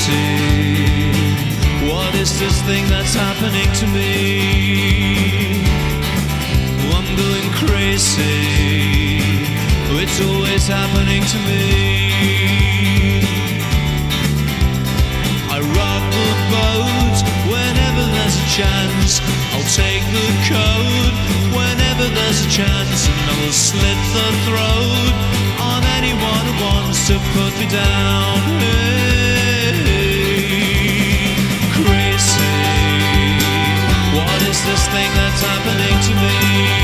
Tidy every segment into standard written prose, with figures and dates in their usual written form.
crazy. What is this thing that's happening to me? I'm going crazy. It's always happening to me. I rock the boat whenever there's a chance. I'll take the code whenever there's a chance, and I will slit the throat on anyone who wants to put me down. Hey, crazy. What is this thing that's happening to me?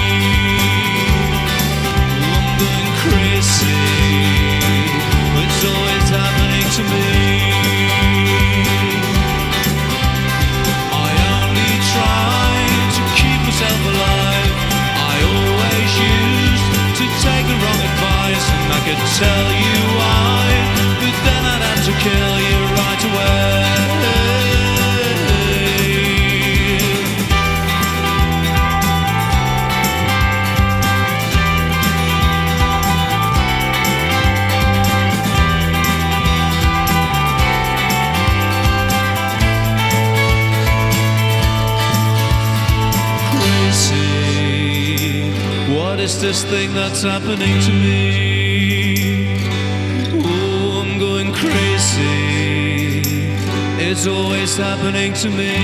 I'm going crazy. It's always happening to me. I only try to keep myself alive. I always used to take the wrong advice, and I could tell you why, but then I'd have to kill you right away. What is this thing that's happening to me? Oh, I'm going crazy. It's always happening to me.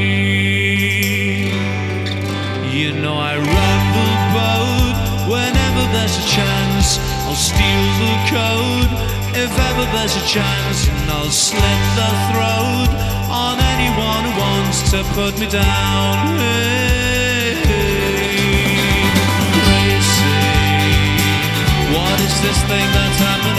You know I rock the boat whenever there's a chance. I'll steal the code if ever there's a chance, and I'll slit the throat on anyone who wants to put me down. What is this thing that's happening?